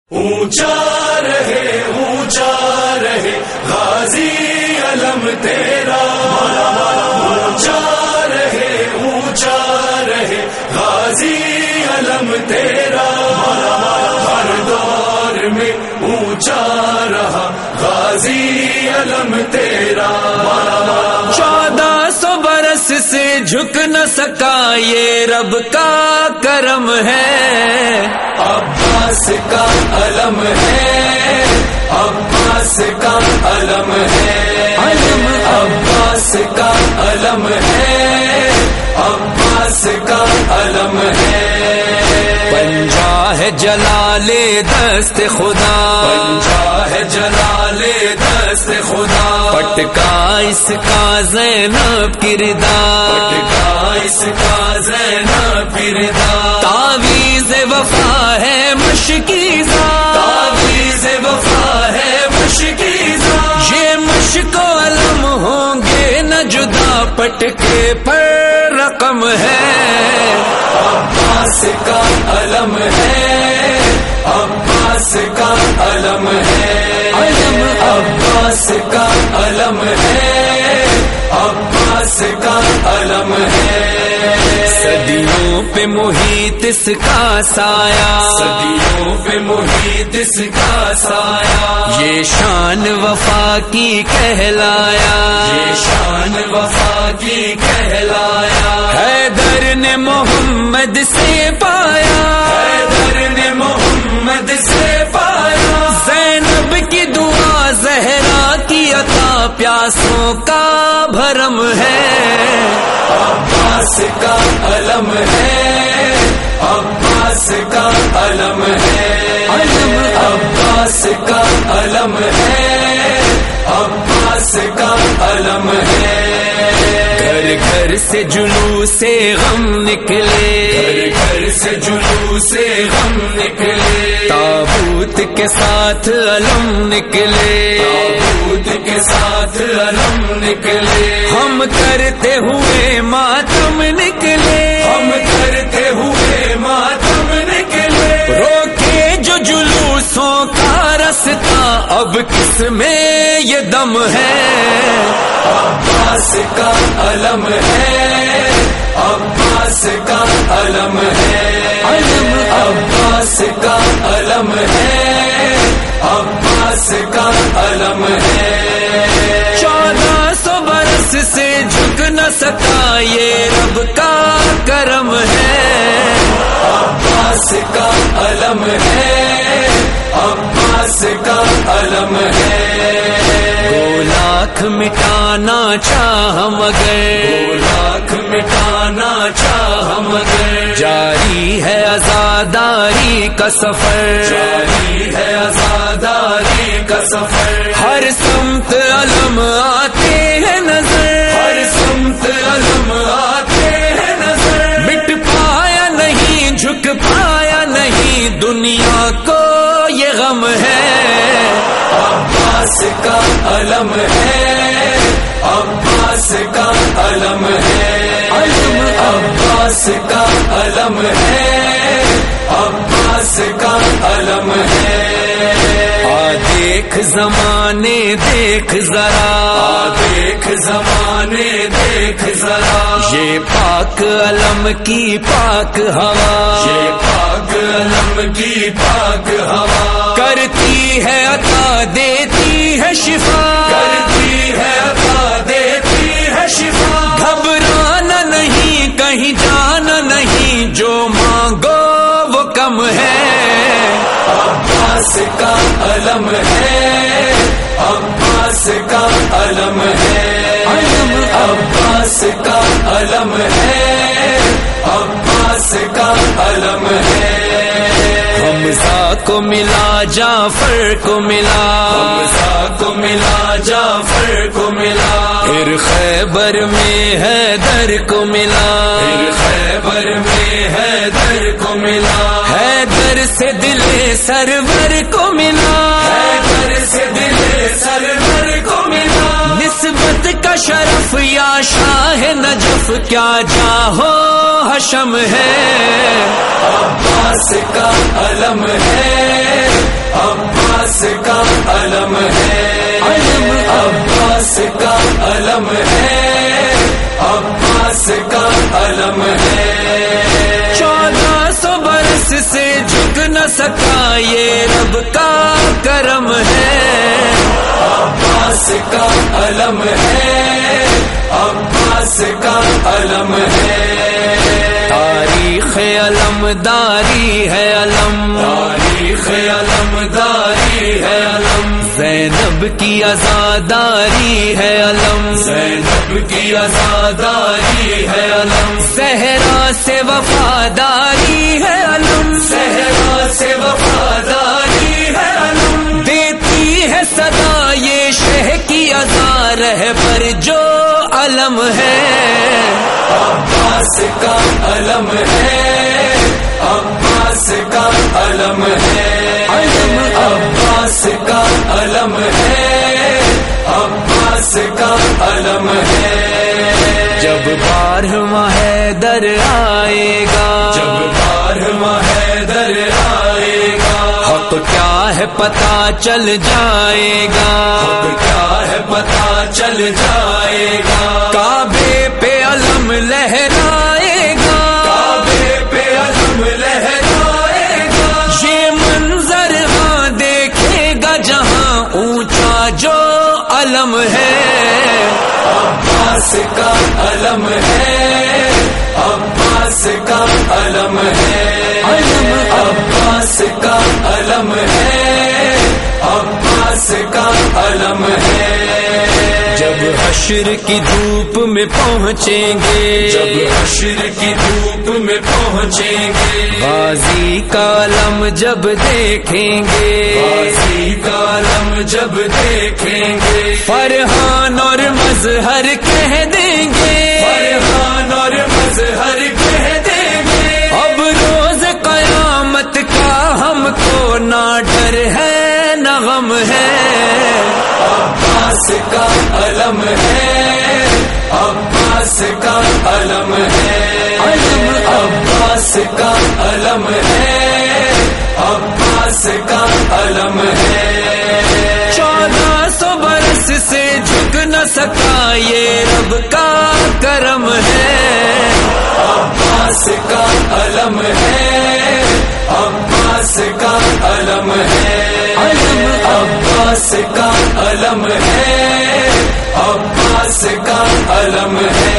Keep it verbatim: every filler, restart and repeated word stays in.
اونچا رہے اونچا رہے غازی علم تیرا، اونچا رہے اونچا رہے غازی علم تیرا، ہر دور میں اونچا رہا غازی علم تیرا۔ چودہ سو برس سے جھک نہ سکا یہ رب کا کرم ہے، عباس کا علم ہے، عباس کا علم ہے، علم عباس کا علم ہے، عباس کا علم ہے۔ پنجا ہے جلال دست خدا، پنجا ہے جلال دست خدا، پٹکا اس کا زینب کردار، پٹکا اس کا زینب کردار، تعویذ وفا ہے مشکیزہ، تعویذ وفا ہے مشکیزہ، یہ مشک و علم ہوں گے نہ جدا، پٹکے پر رقم ہے۔ عباس کا علم ہے، عباس کا علم ہے، علم عباس کا علم ہے، عباس کا علم ہے۔ صدیوں پہ محیط اس کا سایہ، صدیوں پہ محیط اس کا سایہ، یہ شان وفا کی کہلایا، یہ شان وفا کی کہلایا، حیدر نے محمد سے پایا، حیدر نے محمد سے پایا، زینب کی دعا زہرا کی عطا، پیاسوں کا بھرم ہے۔ عباس کا علم ہے، عباس کا علم ہے، علم عباس کا علم ہے، عباس کا علم ہے۔ گھر گھر سے جلوس سے غم نکلے، گھر گھر سے جلوس سے غم نکلے، تابوت کے ساتھ علم نکلے، تابوت کے ساتھ علم نکلے، ہم کرتے ہوئے ماتم نکلے، ہم کرتے ہوئے ماتم نکلے، روکے جو جلوسوں کا رستہ، اب کس میں یہ دم ہے۔ عباس کا علم ہے، عباس کا علم ہے، علم عباس کا علم ہے، عباس کا علم ہے۔ چودہ سو برس سے جھک نہ سکا یہ رب کا کرم ہے، عباس کا علم ہے، عباس کا علم ہے۔ دو لاکھ مٹانا چاہ مگر، لاکھ مٹانا چاہ مگر، جاری ہے آزاداری کا سفر، جاری ہے آزاداری کا سفر، ہر سمت علم آتے ہیں نظر، ہر سمت علم آتے ہیں نظر، مٹ پایا نہیں جھک پایا نہیں، دنیا کو یہ غم ہے۔ عباس کا علم ہے، عباس کا علم ہے، علم عباس کا علم ہے، عباس کا علم ہے۔ آ دیکھ زمانے دیکھ ذرا، دیکھ زمانے دیکھ ذرا، یہ پاک علم کی پاک ہوا، یہ پاک علم کی پاک ہوا، کرتی ہے عطا دیتی ہے شفا، کرتی ہے عطا دیتی ہے شفا، گھبرانا نہیں کہیں جانا نہیں، جو مانگو وہ کم ہے۔ عباس کا علم ہے، عباس کا علم ہے، علم عباس کا علم ہے، عباس کا علم ہے۔ حمزہ کو ملا جعفر کو ملا، حمزہ کو ملا جعفر کو ملا، پھر خیبر میں حیدر کو ملا، پھر خیبر میں حیدر کو ملا، حیدر سے دل سرور کو ملا، حیدر سے دل سرور کو ملا، نسبت کا شرف یا شاہ نجف کیا جاہو حشم ہے، عباس کا علم ہے، عباس کا علم ہے، عباس کا علم ہے، عباس کا علم ہے۔ چودہ سو برس سے جھک نہ سکا یہ رب کا کرم ہے، عباس کا علم ہے، عباس کا علم ہے۔ تاریخ علمداری ہے علم، تاریخ علمداری ہے علم، زینب کی عزاداری ہے علم، زینب کی عزاداری ہے علم، زہرا سے وفاداری ہے علم، صحرا سے وفاداری ہے علم، دیتی ہے صدا یہ شہ کی عزا رہ پر جو علم ہے، عباس کا علم ہے، عباس کا علم ہے، عباس کا علم ہے، عباس کا علم ہے۔ جب بارہواں حیدر آئے گا، جب بارہواں حیدر آئے گا، حق کیا ہے پتہ چل جائے گا، حق کیا ہے پتہ چل جائے گا، کعبے پہ علم لہرائے گا، کعبے پہ علم لہرائے گا، یہ منظر ہاں دیکھے گا جہاں اونچا جو علم ہے، عباس کا علم ہے، عباس کا علم ہے، عباس کا علم ہے، عباس کا علم ہے۔ جب حشر کی دھوپ میں پہنچیں گے، جب حشر کی دھوپ میں پہنچیں گے، غازی کا علم جب دیکھیں گے، غازی کا علم جب دیکھیں گے، فرحان اور مظہر کہہ دیں گے، فرحان اور مظہر کہہ دیں گے، اب روز قیامت کا ہم کو نہ ڈر ہے نہ غم ہے، عباس کا علم ہے، عباس کا علم ہے، عباس کا علم ہے، عباس کا علم ہے۔ چودہ سو برس سے جھک نہ سکا یہ رب کا کرم ہے، عباس کا علم ہے، عباس کا علم ہے، عباس کا علم ہے، عباس کا علم ہے۔